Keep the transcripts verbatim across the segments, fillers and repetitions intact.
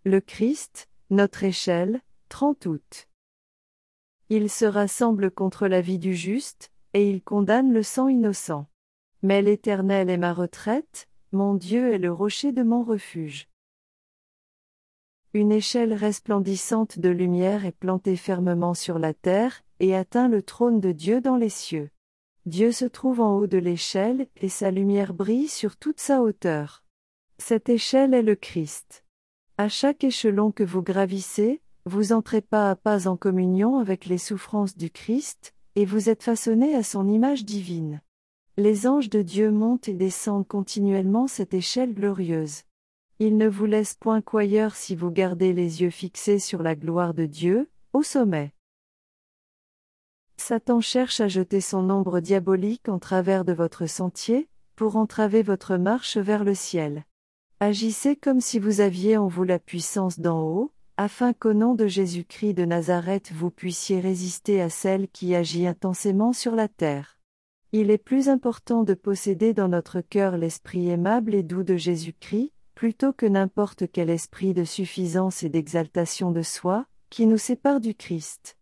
Le Christ, notre échelle, trente août. Il se rassemble contre la vie du juste, et il condamne le sang innocent. Mais l'Éternel est ma retraite, mon Dieu est le rocher de mon refuge. Une échelle resplendissante de lumière est plantée fermement sur la terre, et atteint le trône de Dieu dans les cieux. Dieu se trouve en haut de l'échelle, et sa lumière brille sur toute sa hauteur. Cette échelle est le Christ. À chaque échelon que vous gravissez, vous entrez pas à pas en communion avec les souffrances du Christ, et vous êtes façonné à son image divine. Les anges de Dieu montent et descendent continuellement cette échelle glorieuse. Ils ne vous laissent point qu'ailleurs si vous gardez les yeux fixés sur la gloire de Dieu, au sommet. Satan cherche à jeter son ombre diabolique en travers de votre sentier, pour entraver votre marche vers le ciel. Agissez comme si vous aviez en vous la puissance d'en haut, afin qu'au nom de Jésus-Christ de Nazareth vous puissiez résister à celle qui agit intensément sur la terre. Il est plus important de posséder dans notre cœur l'esprit aimable et doux de Jésus-Christ, plutôt que n'importe quel esprit de suffisance et d'exaltation de soi, qui nous sépare du Christ.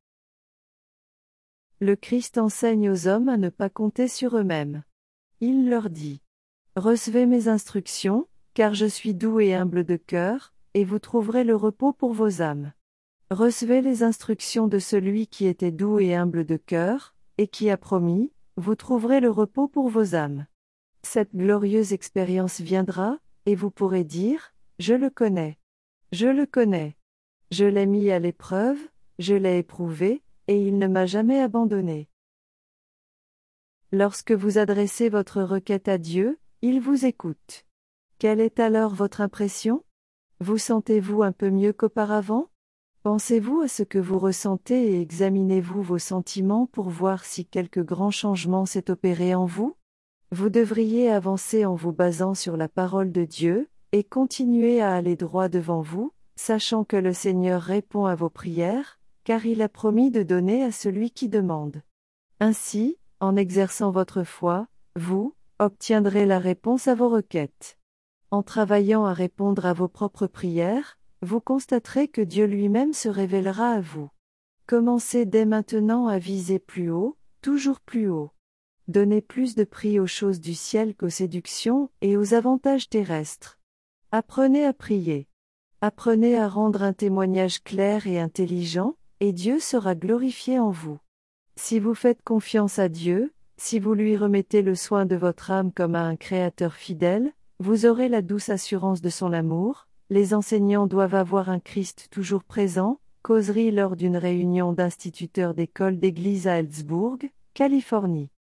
Le Christ enseigne aux hommes à ne pas compter sur eux-mêmes. Il leur dit : Recevez mes instructions, car je suis doux et humble de cœur, et vous trouverez le repos pour vos âmes. Recevez les instructions de celui qui était doux et humble de cœur, et qui a promis : vous trouverez le repos pour vos âmes. Cette glorieuse expérience viendra, et vous pourrez dire : Je le connais. Je le connais. Je l'ai mis à l'épreuve, je l'ai éprouvé, et il ne m'a jamais abandonné. Lorsque vous adressez votre requête à Dieu, il vous écoute. Quelle est alors votre impression ? Vous sentez-vous un peu mieux qu'auparavant ? Pensez-vous à ce que vous ressentez et examinez-vous vos sentiments pour voir si quelque grand changement s'est opéré en vous ? Vous devriez avancer en vous basant sur la parole de Dieu, et continuer à aller droit devant vous, sachant que le Seigneur répond à vos prières, car il a promis de donner à celui qui demande. Ainsi, en exerçant votre foi, vous obtiendrez la réponse à vos requêtes. En travaillant à répondre à vos propres prières, vous constaterez que Dieu lui-même se révélera à vous. Commencez dès maintenant à viser plus haut, toujours plus haut. Donnez plus de prix aux choses du ciel qu'aux séductions et aux avantages terrestres. Apprenez à prier. Apprenez à rendre un témoignage clair et intelligent, et Dieu sera glorifié en vous. Si vous faites confiance à Dieu, si vous lui remettez le soin de votre âme comme à un Créateur fidèle, vous aurez la douce assurance de son amour. Les enseignants doivent avoir un Christ toujours présent. Causerie lors d'une réunion d'instituteurs d'école d'église à Ellsburg, Californie.